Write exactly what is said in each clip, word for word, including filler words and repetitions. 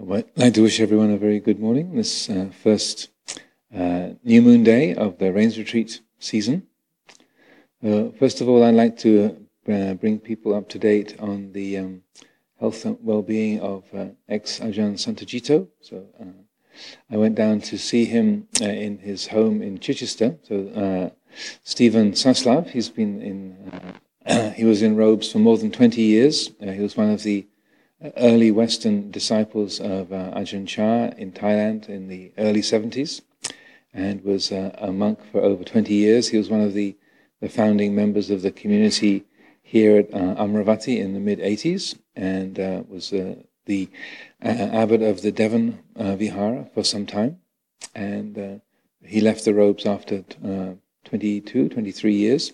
Well, I'd like to wish everyone a very good morning, this uh, first uh, new moon day of the Rains Retreat season. Uh, first of all, I'd like to uh, bring people up to date on the um, health and well-being of uh, ex-Ajahn Santacitto. So uh, I went down to see him uh, in his home in Chichester. So uh, Stephen Saslav, he's been in, uh, he was in robes for more than twenty years. Uh, he was one of the early Western disciples of uh, Ajahn Chah in Thailand in the early seventies, and was uh, a monk for over twenty years. He was one of the, the founding members of the community here at uh, Amaravati in the mid-eighties, and uh, was uh, the uh, abbot of the Devon uh, Vihara for some time. And uh, he left the robes after uh, twenty-two, twenty-three years.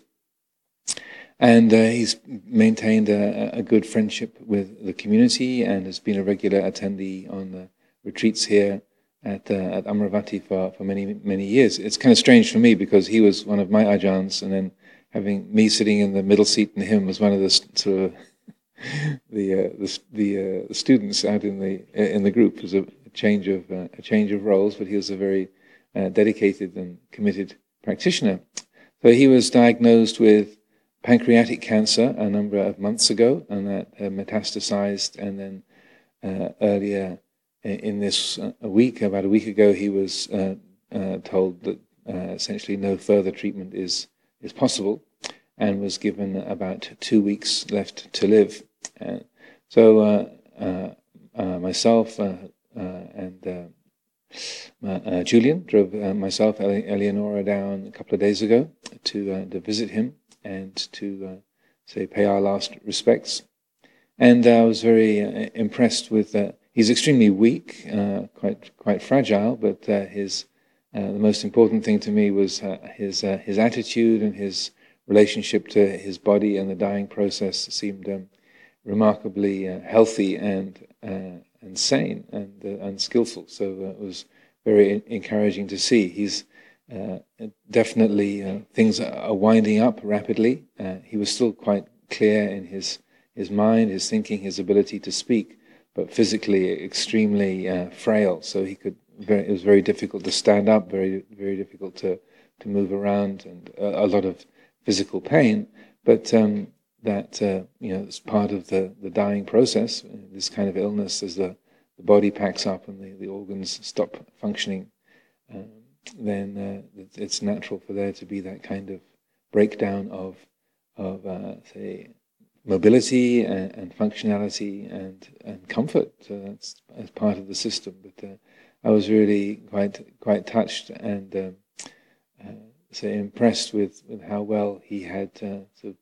And uh, he's maintained a, a good friendship with the community and has been a regular attendee on the retreats here at uh, at Amaravati for, for many, many years. It's kind of strange for me because he was one of my ajahns, and then having me sitting in the middle seat and him was one of the sort of the uh, the the, uh, the students out in the in the group. It was a change of uh, a change of roles, but he was a very uh, dedicated and committed practitioner. So he was diagnosed with pancreatic cancer a number of months ago, and that uh, metastasized, and then uh, earlier in this uh, a week, about a week ago, he was uh, uh, told that uh, essentially no further treatment is is possible, and was given about two weeks left to live. Uh, so uh, uh, uh, myself uh, uh, and uh, uh, Julian drove uh, myself, Ele- Eleonora, down a couple of days ago to uh, to visit him and to uh, say pay our last respects. And uh, I was very uh, impressed with. Uh, he's extremely weak, uh, quite quite fragile, but uh, his uh, the most important thing to me was uh, his uh, his attitude and his relationship to his body and the dying process seemed um, remarkably uh, healthy and uh, and sane and uh, and skillful. So uh, it was very encouraging to see. He's Uh, definitely, uh, things are winding up rapidly. Uh, he was still quite clear in his his mind, his thinking, his ability to speak, but physically extremely uh, frail. So he could. Very, it was very difficult to stand up, very very difficult to, to move around, and a, a lot of physical pain. But um, that uh, you know, it's part of the, the dying process. This kind of illness, as the, the body packs up and the, the organs stop functioning. Um, then uh, it's natural for there to be that kind of breakdown of, of uh, say, mobility and, and functionality and, and comfort. So that's as part of the system. But uh, I was really quite quite touched and um, uh, say impressed with, with how well he had uh, sort of,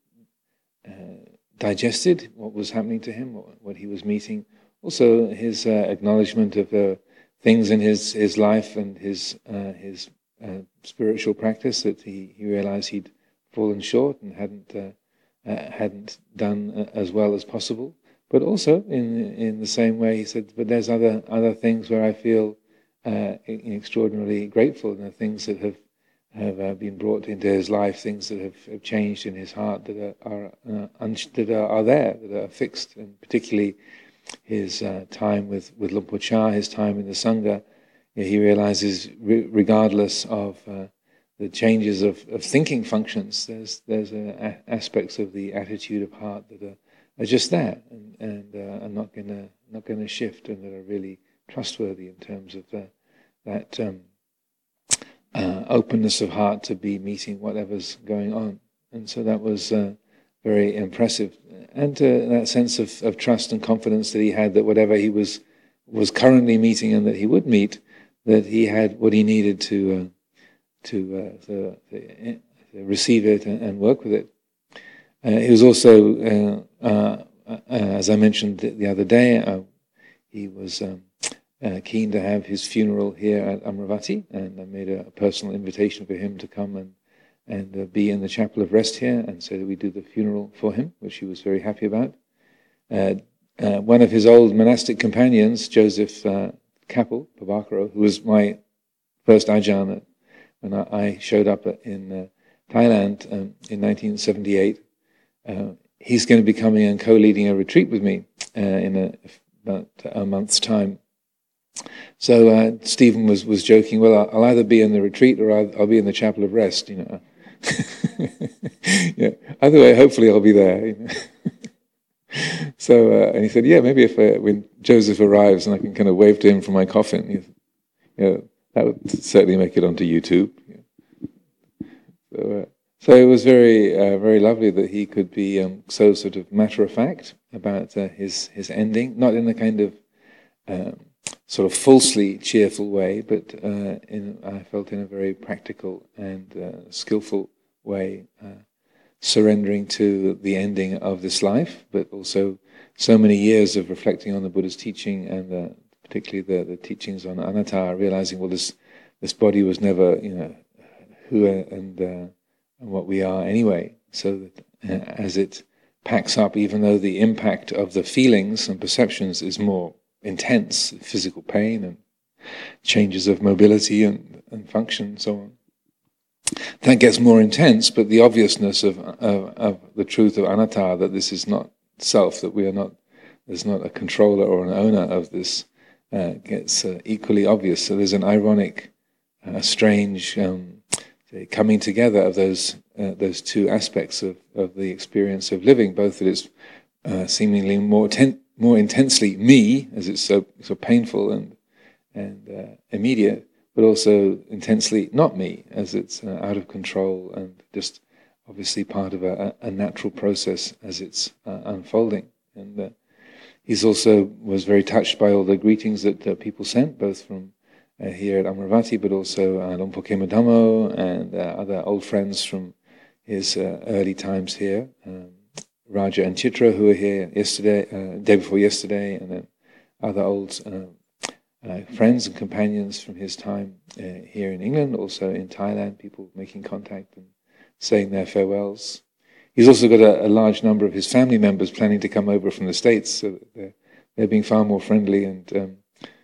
uh, digested what was happening to him, what, what he was meeting. Also, his uh, acknowledgement of the things in his, his life and his uh, his uh, spiritual practice that he, he realized he'd fallen short and hadn't uh, uh, hadn't done uh, as well as possible. But also in in the same way, he said, "But there's other other things where I feel uh, extraordinarily grateful, and the things that have have uh, been brought into his life, things that have, have changed in his heart that are are uh, un- that are, are there, that are fixed, and particularly." His uh, time with, with Luang Por Chah, his time in the Sangha, you know, he realizes re- regardless of uh, the changes of, of thinking functions, there's there's uh, a- aspects of the attitude of heart that are, are just there and, and uh, are not gonna not gonna shift, and that are really trustworthy in terms of the, that um, uh, openness of heart to be meeting whatever's going on. And so that was uh, very impressive. And uh, that sense of, of trust and confidence that he had that whatever he was was currently meeting and that he would meet, that he had what he needed to uh, to, uh, to, to receive it and, and work with it. Uh, he was also, uh, uh, uh, as I mentioned the other day, uh, he was um, uh, keen to have his funeral here at Amaravati, and I made a, a personal invitation for him to come and and uh, be in the chapel of rest here, and so that we do the funeral for him, which he was very happy about. Uh, uh, one of his old monastic companions, Joseph uh, Kapil Pabakaro, who was my first ajahn when I, I showed up in uh, Thailand um, in nineteen seventy-eight, uh, he's going to be coming and co-leading a retreat with me uh, in a, about a month's time. So uh, Stephen was, was joking, well, I'll, I'll either be in the retreat or I'll, I'll be in the chapel of rest, you know. Yeah. Either way, hopefully I'll be there. You know? So, uh, and he said, yeah, maybe if uh, when Joseph arrives and I can kind of wave to him from my coffin, you know, that would certainly make it onto YouTube. You know. So, uh, so it was very, uh, very lovely that he could be um, so sort of matter of fact about uh, his his ending, not in a kind of um, sort of falsely cheerful way, but uh, in I felt in a very practical and uh, skillful way. Uh, surrendering to the ending of this life, but also so many years of reflecting on the Buddha's teaching and uh, particularly the, the teachings on anatta, realizing, well, this this body was never, you know, who and, uh, and what we are anyway. So that uh, as it packs up, even though the impact of the feelings and perceptions is more intense, physical pain and changes of mobility and, and function and so on, that gets more intense, but the obviousness of, of, of the truth of anatta, that this is not self, that we are not, there's not a controller or an owner of this, uh, gets uh, equally obvious. So there's an ironic, uh, strange um, coming together of those uh, those two aspects of, of the experience of living, both that it's uh, seemingly more ten- more intensely me, as it's so so painful and and uh, immediate, but also intensely not me, as it's uh, out of control and just obviously part of a, a natural process as it's uh, unfolding. And uh, he's also was very touched by all the greetings that uh, people sent, both from uh, here at Amaravati, but also uh, Lumpur Kema Dhammo and uh, other old friends from his uh, early times here, um, Raja and Chitra, who were here yesterday, uh, day before yesterday, and then other old uh, Uh, friends and companions from his time uh, here in England, also in Thailand, people making contact and saying their farewells. He's also got a, a large number of his family members planning to come over from the States, so that they're, they're being far more friendly and um,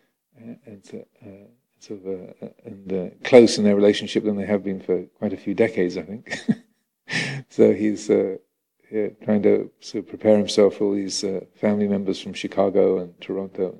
and uh, sort of uh, and uh, close in their relationship than they have been for quite a few decades, I think. So he's uh, here trying to sort of prepare himself for all these uh, family members from Chicago and Toronto.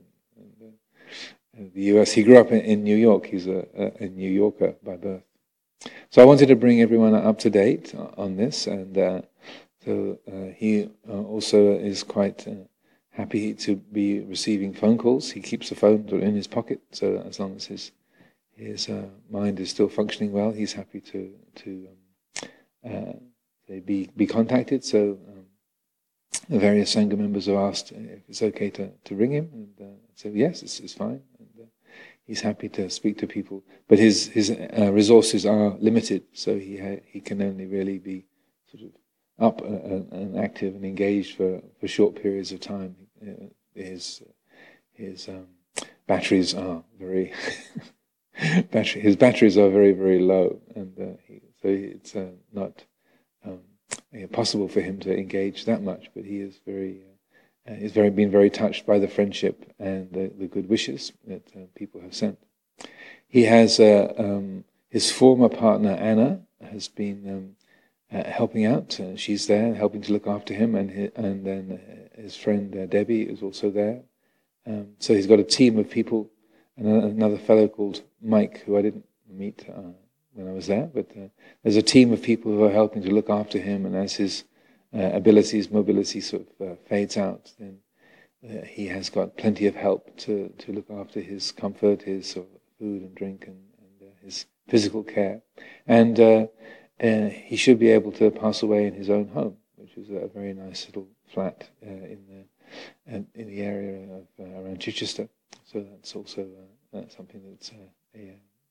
The U S. He grew up in, in New York. He's a, a, a New Yorker by birth. So I wanted to bring everyone up to date on this, and uh, so uh, he uh, also is quite uh, happy to be receiving phone calls. He keeps the phone in his pocket, so as long as his his uh, mind is still functioning well, he's happy to to um, uh, be be contacted. So um, the various Sangha members have asked if it's okay to, to ring him, and uh, so yes, it's, it's fine. He's happy to speak to people, but his his uh, resources are limited, so he ha- he can only really be sort of up uh, and active and engaged for, for short periods of time. Uh, his his um, batteries are very battery his batteries are very very low, and uh, he, so it's uh, not um, possible for him to engage that much. But he is very. Uh, Uh, he's very been very touched by the friendship and the, the good wishes that uh, people have sent. He has uh, um, his former partner Anna has been um, uh, helping out. Uh, she's there, helping to look after him, and his, and then uh, his friend uh, Debbie is also there. Um, so he's got a team of people, and another fellow called Mike, who I didn't meet uh, when I was there, but uh, there's a team of people who are helping to look after him, and as his Uh, abilities, mobility sort of uh, fades out, then uh, he has got plenty of help to, to look after his comfort, his sort of food and drink, and, and uh, his physical care. And uh, uh, he should be able to pass away in his own home, which is a very nice little flat uh, in the uh, in the area of uh, around Chichester. So that's also uh, uh, something that's uh, a,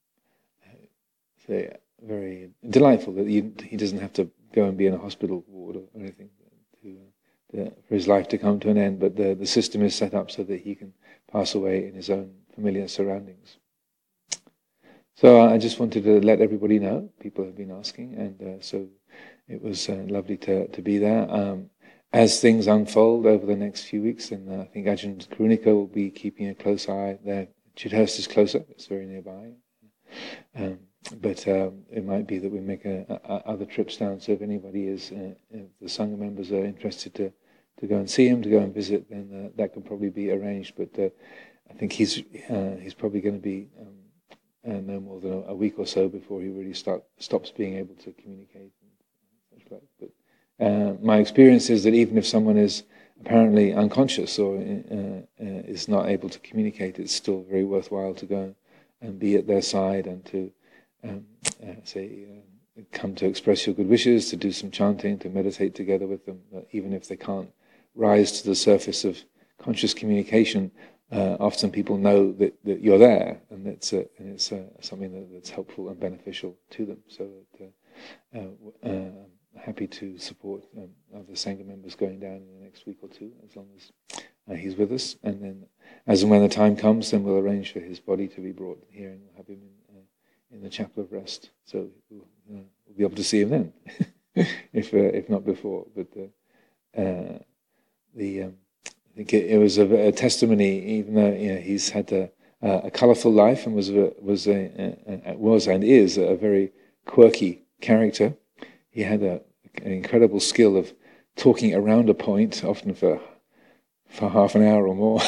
uh, a very delightful, that he, he doesn't have to go and be in a hospital ward or anything to, uh, to, for his life to come to an end, but the, the system is set up so that he can pass away in his own familiar surroundings. So uh, I just wanted to let everybody know. People have been asking, and uh, so it was uh, lovely to, to be there. Um, as things unfold over the next few weeks, and uh, I think Ajahn Karunika will be keeping a close eye there. Chithurst is closer, it's very nearby. Um, But um, it might be that we make a, a, other trips down. So if anybody is, uh, if the Sangha members are interested to, to go and see him, to go and visit, then uh, that could probably be arranged. But uh, I think he's uh, he's probably going to be um, uh, no more than a, a week or so before he really start stops being able to communicate. And such like. But uh, my experience is that even if someone is apparently unconscious or uh, uh, is not able to communicate, it's still very worthwhile to go and be at their side and to um, uh, say uh, come to express your good wishes, to do some chanting, to meditate together with them, uh, even if they can't rise to the surface of conscious communication. Uh, often people know that, that you're there, and it's uh, and it's uh, something that, that's helpful and beneficial to them. So, uh, uh, uh, happy to support um, other Sangha members going down in the next week or two, as long as uh, he's with us. And then, as and when the time comes, then we'll arrange for his body to be brought here, and we'll have him in, uh, in the chapel of rest. So we'll, uh, we'll be able to see him then, if uh, if not before. But uh, uh, the um, I think it, it was a, a testimony, even though you know, he's had a, a colourful life and was a, was a, a, was and is a very quirky character. He had a, an incredible skill of talking around a point, often for for half an hour or more.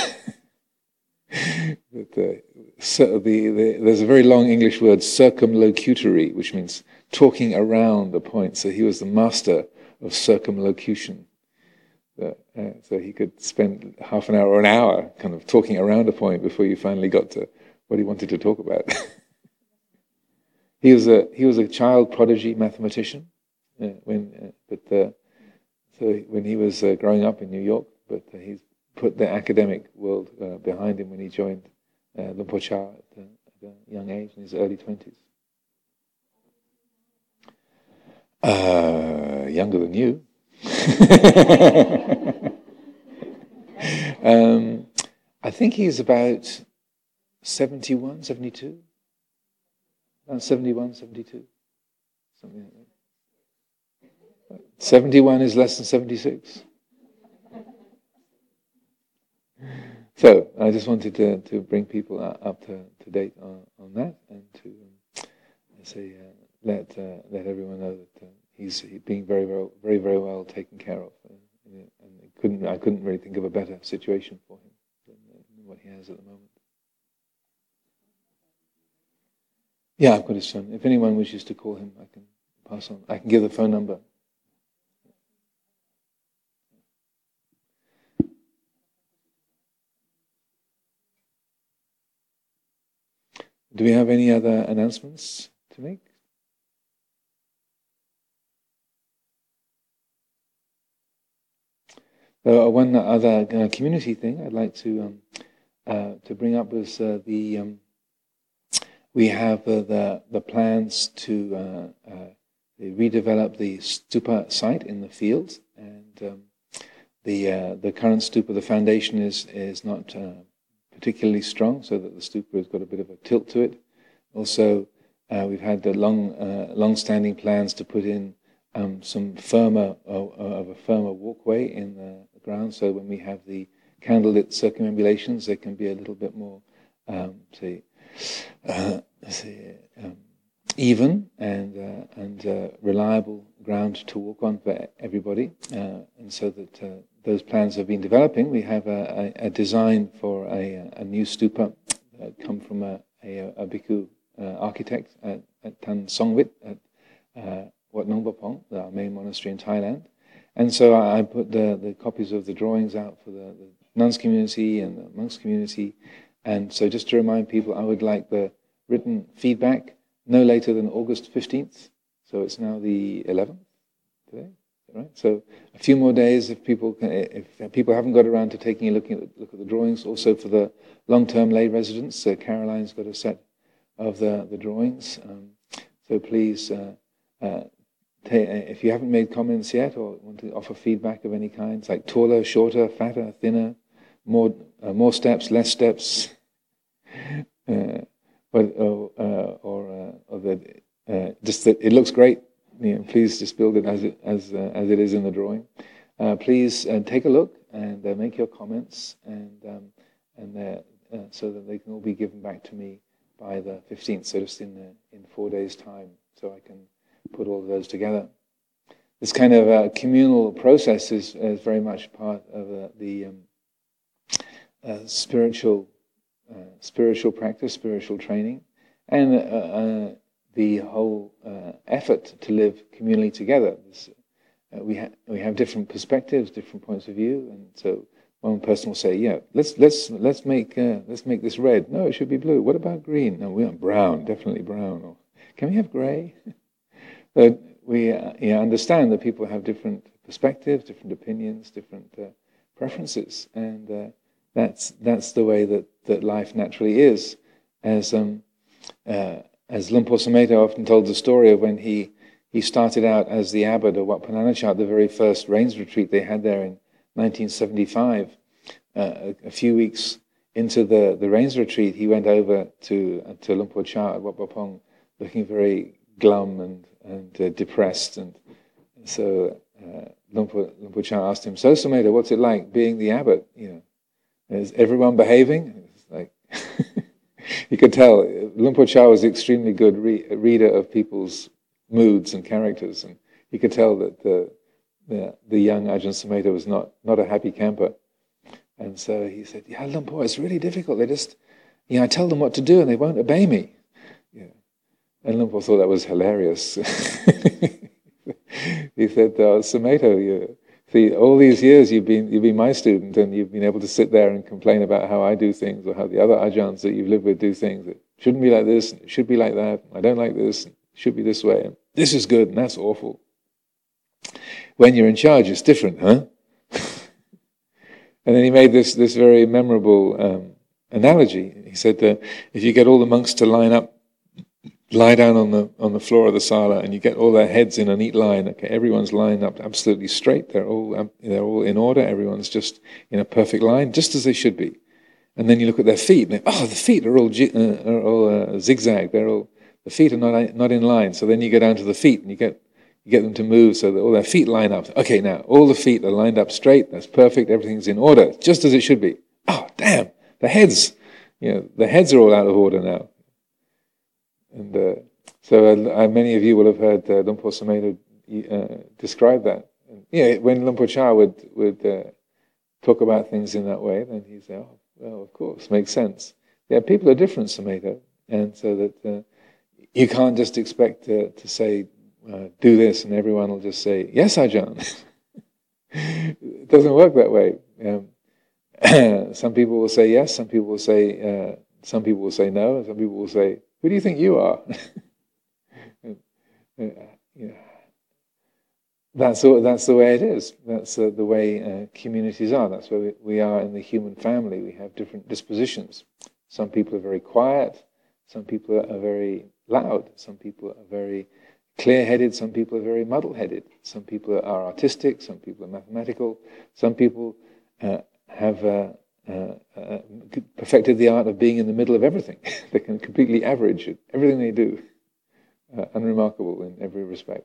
But, uh, so the, the, there's a very long English word, circumlocutory, which means talking around a point. So he was the master of circumlocution. Uh, uh, so he could spend half an hour or an hour kind of talking around a point before you finally got to what he wanted to talk about. he was a he was a child prodigy mathematician uh, when, uh, but uh, so when he was uh, growing up in New York, but uh, he's put the academic world uh, behind him when he joined uh, Luang Por Chah at, uh, at a young age, in his early twenties. Uh, younger than you. um, I think he's about seventy-one, seventy-two. Around seventy-one, seventy-two. Something like that. seventy-one is less than seventy-six. So I just wanted to, to bring people up to, to date on, on that, and to um, say uh, let uh, let everyone know that uh, he's being very very very very well taken care of, uh, and I couldn't I couldn't really think of a better situation for him than, uh, than what he has at the moment. Yeah, I've got his phone. If anyone wishes to call him, I can pass on. I can give the phone number. Do we have any other announcements to make? Uh, one other uh, community thing I'd like to um, uh, to bring up was uh, the um, we have uh, the the plans to uh, uh, redevelop the stupa site in the field, and um, the uh, the current stupa, the foundation is is not Uh, particularly strong, so that the stupa has got a bit of a tilt to it. Also, uh, we've had the long, uh, long-standing plans to put in um, some firmer, uh, of a firmer walkway in the ground. So when we have the candlelit circumambulations, they can be a little bit more, um, say, uh, say um, even and uh, and uh, reliable ground to walk on for everybody, uh, and so that. Uh, Those plans have been developing. We have a, a, a design for a, a new stupa that come from a, a, a bhikkhu uh, architect at, at Tan Songwit at uh, Wat Nong Bapong, our main monastery in Thailand. And so I, I put the, the copies of the drawings out for the, the nuns community and the monks community. And so just to remind people, I would like the written feedback no later than August fifteenth. So it's now the eleventh today. Right, so a few more days if people can, if people haven't got around to taking a look at look at the drawings. Also for the long-term lay residents, uh, Caroline's got a set of the the drawings. Um, so please, uh, uh, ta- if you haven't made comments yet or want to offer feedback of any kind, like taller, shorter, fatter, thinner, more uh, more steps, less steps, uh, but or uh, or, uh, or the, uh, just that it looks great. You know, please just build it as it as uh, as it is in the drawing. Uh, please uh, take a look and uh, make your comments, and um, and uh, uh, so that they can all be given back to me by the fifteenth, so just in the, in four days' time, so I can put all of those together. This kind of uh, communal process is, is very much part of uh, the um, uh, spiritual uh, spiritual practice, spiritual training, and uh, uh, the whole uh, effort to live communally together. This, uh, we, ha- we have different perspectives, different points of view, and so one person will say, "Yeah, let's let's let's make uh, let's make this red. No, it should be blue. What about green? No, we want brown, definitely brown. Or can we have grey?" But we uh, yeah, understand that people have different perspectives, different opinions, different uh, preferences, and uh, that's that's the way that, that life naturally is. As um, uh, as Luang Por Sumedho often told the story of when he he started out as the abbot of Wat Pah Nanachat, the very first rains retreat they had there in nineteen seventy-five. Uh, a, a few weeks into the, the rains retreat, he went over to uh, to Luang Por Chah at Wat Pah Pong, looking very glum and and uh, depressed, and so uh, Luang Por, Luang Por Chah asked him, "So Sumedho, what's it like being the abbot? You know, is everyone behaving?" It's like you could tell Luang Por Chah was an extremely good re- reader of people's moods and characters, and he could tell that the the, the young Ajahn Sumedho was not not a happy camper, and so he said, "Yeah, Luang Por, it's really difficult. They just, you know, I tell them what to do and they won't obey me." Yeah. And Luang Por thought that was hilarious. He said, uh, "Sumedho, you see, all these years you've been you've been my student, and you've been able to sit there and complain about how I do things, or how the other ajahns that you've lived with do things. It shouldn't be like this, and it should be like that. I don't like this, and it should be this way. And this is good, and that's awful. When you're in charge, it's different, huh?" And then he made this this very memorable um, analogy. He said, uh, "If you get all the monks to line up, lie down on the on the floor of the sala, and you get all their heads in a neat line. Okay, everyone's lined up absolutely straight. They're all um, they're all in order. Everyone's just in a perfect line, just as they should be. And then you look at their feet, and they, oh, the feet are all uh, are all uh, zigzag. They're all the feet are not not in line. So then you go down to the feet, and you get you get them to move so that all their feet line up. Okay, now all the feet are lined up straight. That's perfect. Everything's in order, just as it should be. Oh, damn, the heads, you know, the heads are all out of order now." And uh, so uh, many of you will have heard uh, Luang Por Sumedho uh, describe that. And, yeah, when Luang Por Chah would would uh, talk about things in that way, then he'd say, "Oh, well, of course, makes sense." Yeah, people are different, Sumedho, and so that uh, you can't just expect to, to say, uh, "Do this," and everyone will just say, "Yes, Ajahn." It doesn't work that way. Um, some people will say yes. Some people will say. Uh, some people will say no. And some people will say, "Who do you think you are?" and, uh, yeah. That's the, that's the way it is. That's uh, the way uh, communities are. That's where we, we are in the human family. We have different dispositions. Some people are very quiet. Some people are very loud. Some people are very clear-headed. Some people are very muddle-headed. Some people are artistic. Some people are mathematical. Some people uh, have uh, uh, uh, perfected the art of being in the middle of everything. They can completely average at everything they do. Uh, unremarkable in every respect.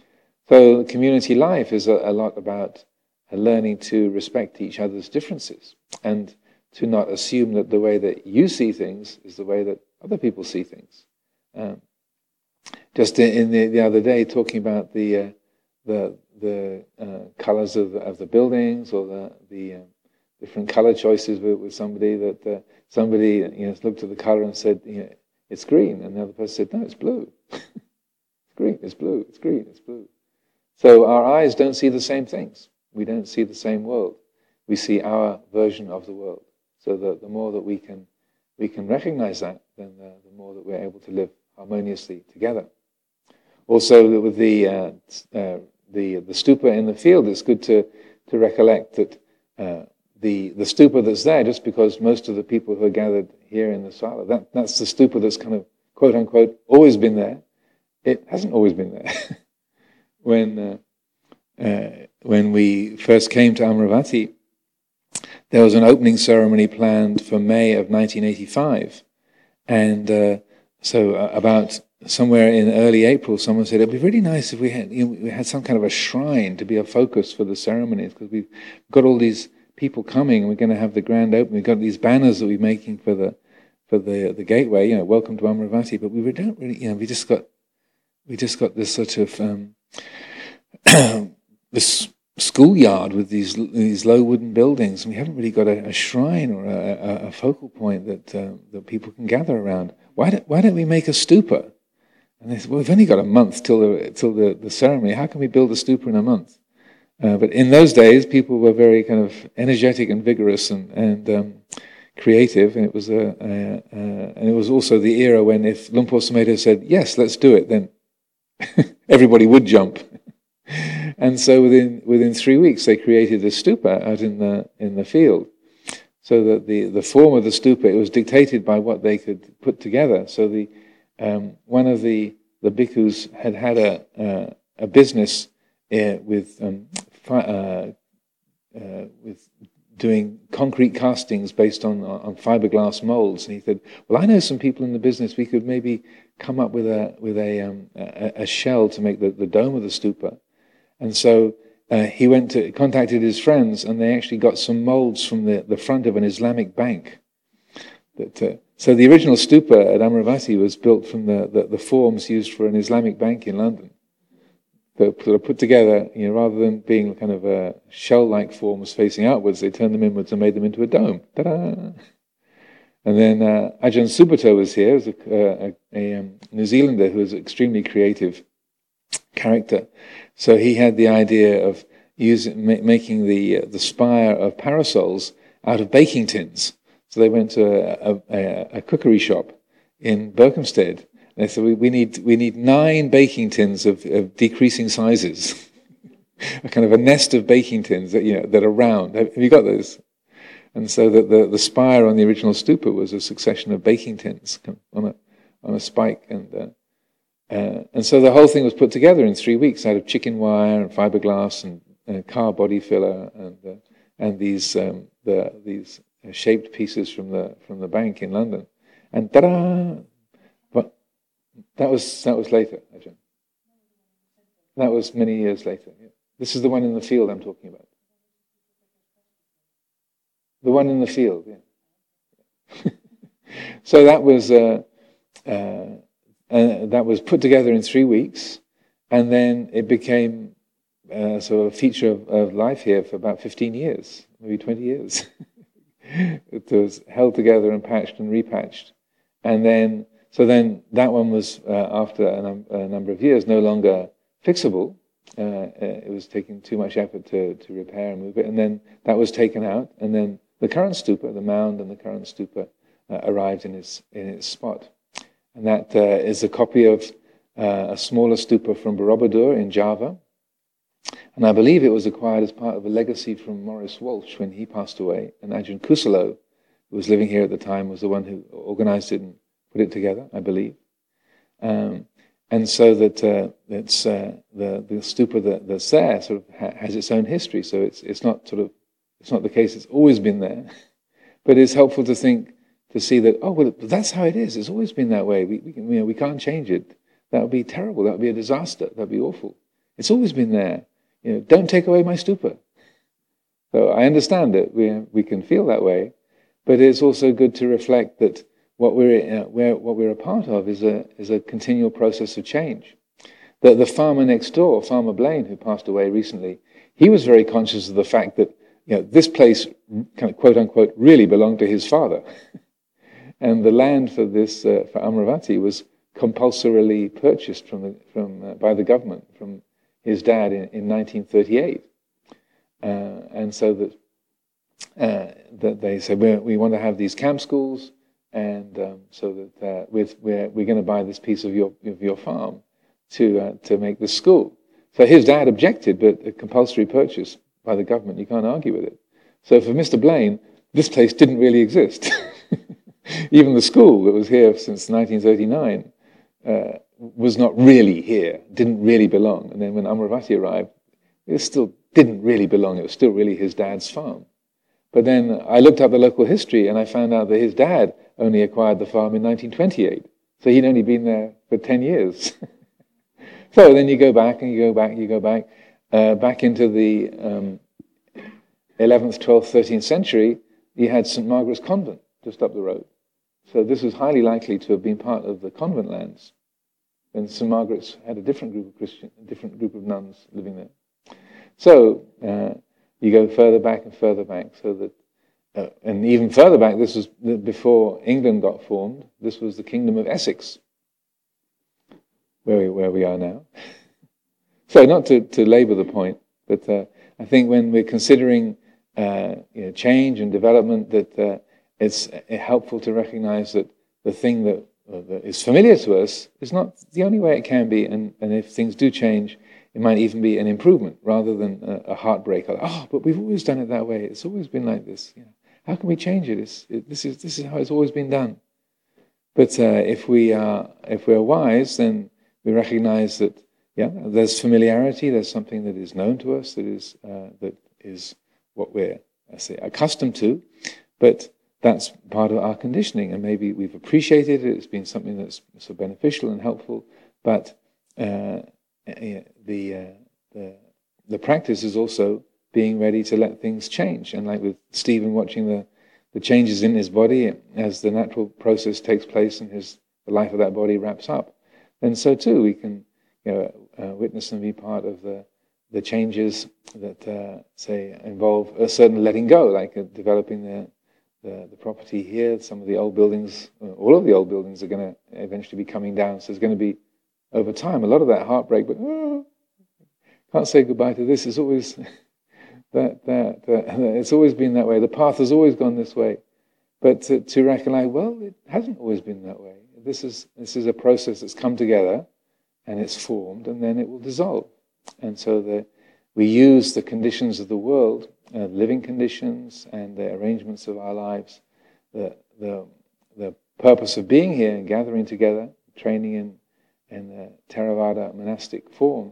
So community life is a, a lot about uh, learning to respect each other's differences and to not assume that the way that you see things is the way that other people see things. Um, just in, in the, the other day, talking about the uh, the the uh, colors of the, of the buildings, or the the um, different color choices with, with somebody, that uh, somebody you know looked at the color and said, you know, "It's green," and the other person said, "No, it's blue." It's green, it's blue, it's green, it's blue. So our eyes don't see the same things. We don't see the same world. We see our version of the world. So that the more that we can we can recognize that, then the, the more that we're able to live harmoniously together. Also, with the uh, uh, the the stupa in the field, it's good to to recollect that uh, the the stupa that's there, just because most of the people who are gathered here in the sala, that that's the stupa that's kind of quote unquote always been there. It hasn't always been there. When uh, uh, when we first came to Amaravati, there was an opening ceremony planned for May of nineteen eighty-five, and uh, so uh, about somewhere in early April, someone said it'd be really nice if we had you know, we had some kind of a shrine to be a focus for the ceremonies, because we've got all these people coming, and we're going to have the grand opening. We've got these banners that we're making for the for the the gateway, you know, welcome to Amaravati. But we don't really, you know, we just got we just got this sort of um, this schoolyard with these these low wooden buildings, and we haven't really got a, a shrine or a, a, a focal point that uh, that people can gather around. Why don't, why don't we make a stupa? And they said, well, we've only got a month till the till the, the ceremony. How can we build a stupa in a month? Uh, but in those days, people were very kind of energetic and vigorous and and um, creative, and it was a, a, a and it was also the era when if Luang Por Sumedho said yes, let's do it, then everybody would jump. And so within within three weeks, they created a stupa out in the in the field. So that the, the form of the stupa, it was dictated by what they could put together. So the um, one of the the bhikkhus had had a uh, a business uh, with um, fi- uh, uh, with doing concrete castings based on on fiberglass molds, and he said, "Well, I know some people in the business. We could maybe come up with a with a um, a, a shell to make the, the dome of the stupa." And so uh, he went to contacted his friends, and they actually got some molds from the, the front of an Islamic bank. That, uh, so the original stupa at Amaravati was built from the, the, the forms used for an Islamic bank in London. They were put together, you know, rather than being kind of uh, shell-like forms facing outwards, they turned them inwards and made them into a dome. Ta-da! And then uh, Ajahn Subato was here, was a, a, a um, New Zealander who was an extremely creative character. So he had the idea of using, ma- making the uh, the spire of parasols out of baking tins. So they went to a, a, a cookery shop in Berkhamsted, and they said, we, we need we need nine baking tins of, of decreasing sizes, a kind of a nest of baking tins that you know that are round. Have, have you got those? And so that the, the spire on the original stupa was a succession of baking tins on a on a spike, and uh, Uh, and so the whole thing was put together in three weeks out of chicken wire and fiberglass and uh, car body filler and uh, and these um, the these shaped pieces from the from the bank in London, and ta-da! But that was that was later, Ajahn. That was many years later. Yeah. This is the one in the field I'm talking about. The one in the field. Yeah. So that was. Uh, uh, Uh, that was put together in three weeks, and then it became uh, sort of a feature of, of life here for about fifteen years, maybe twenty years. It was held together and patched and repatched, and then so then that one was uh, after a, num- a number of years no longer fixable. Uh, it was taking too much effort to, to repair and move it, and then that was taken out, and then the current stupa, the mound and the current stupa, uh, arrived in its in its spot. And that uh, is a copy of uh, a smaller stupa from Borobudur in Java. And I believe it was acquired as part of a legacy from Maurice Walsh when he passed away. And Ajahn Kusalo, who was living here at the time, was the one who organized it and put it together, I believe. Um, and so that uh, it's uh, the the stupa that, that's there sort of ha- has its own history. So it's it's not sort of it's not the case it's always been there, but it's helpful to think. To see that, oh, well, that's how it is. It's always been that way. We, we, can, you know, we can't change it. That would be terrible. That would be a disaster. That would be awful. It's always been there. You know, don't take away my stupa. So I understand that we we can feel that way, but it's also good to reflect that what we're uh, we're, what we're a part of is a is a continual process of change. The the farmer next door, Farmer Blaine, who passed away recently, he was very conscious of the fact that you know this place, kind of quote unquote, really belonged to his father. And the land for this uh, for Amaravati was compulsorily purchased from the, from uh, by the government from his dad in, in nineteen thirty-eight, uh, and so that uh, that they said we we want to have these camp schools, and um, so that uh, with we're we're going to buy this piece of your of your farm to uh, to make the school. So his dad objected, but a compulsory purchase by the government, you can't argue with it. So for Mister Blaine, this place didn't really exist. Even the school that was here since nineteen thirty-nine uh, was not really here, didn't really belong. And then when Amaravati arrived, it still didn't really belong. It was still really his dad's farm. But then I looked up the local history and I found out that his dad only acquired the farm in nineteen twenty-eight. So he'd only been there for ten years. So then you go back and you go back, you go back, uh, back into the um, eleventh, twelfth, thirteenth century, you had Saint Margaret's Convent just up the road. So this was highly likely to have been part of the convent lands. And Saint Margaret's had a different group of Christian, a different group of nuns living there. So uh, you go further back and further back, so that, uh, and even further back, this was before England got formed. This was the Kingdom of Essex, where we, where we are now. So not to, to labour the point, but uh, I think when we're considering uh, you know, change and development, that uh, it's helpful to recognise that the thing that, uh, that is familiar to us is not the only way it can be, and, and if things do change, it might even be an improvement rather than a, a heartbreak. Like, oh, but we've always done it that way. It's always been like this. You know, how can we change it? It's, it? This is this is how it's always been done. But uh, if we are if we're wise, then we recognise that. Yeah, there's familiarity. There's something that is known to us, that is uh, that is what we're, I say, accustomed to. But that's part of our conditioning, and maybe we've appreciated it. It's been something that's so beneficial and helpful. But uh, the, uh, the the practice is also being ready to let things change. And like with Stephen watching the the changes in his body as the natural process takes place and his the life of that body wraps up, then so too we can. You know, uh, witness and be part of the the changes that uh, say involve a certain letting go, like uh, developing the, the the property here. Some of the old buildings, uh, all of the old buildings, are going to eventually be coming down. So there's going to be over time a lot of that heartbreak. But oh, can't say goodbye to this. It's always that that uh, it's always been that way. The path has always gone this way. But to, to recognize, well, it hasn't always been that way. This is this is a process that's come together. And it's formed, and then it will dissolve. And so the, we use the conditions of the world, uh, living conditions, and the arrangements of our lives, the the the purpose of being here and gathering together, training in in the Theravada monastic form,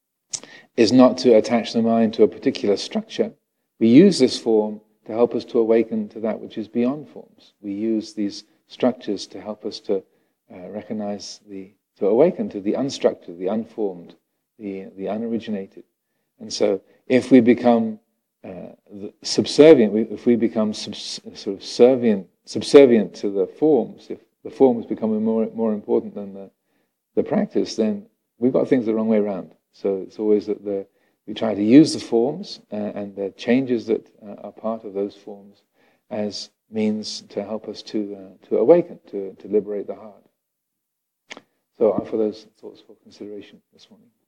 is not to attach the mind to a particular structure. We use this form to help us to awaken to that which is beyond forms. We use these structures to help us to uh, recognize the to awaken to the unstructured, the unformed, the the unoriginated. And so if we become uh, subservient, if we become subs, sort of subservient, subservient to the forms, if the forms become more more important than the, the practice, then we've got things the wrong way around. So it's always that the we try to use the forms uh, and the changes that uh, are part of those forms as means to help us to uh, to awaken, to, to liberate the heart. So I offer those thoughts for consideration this morning.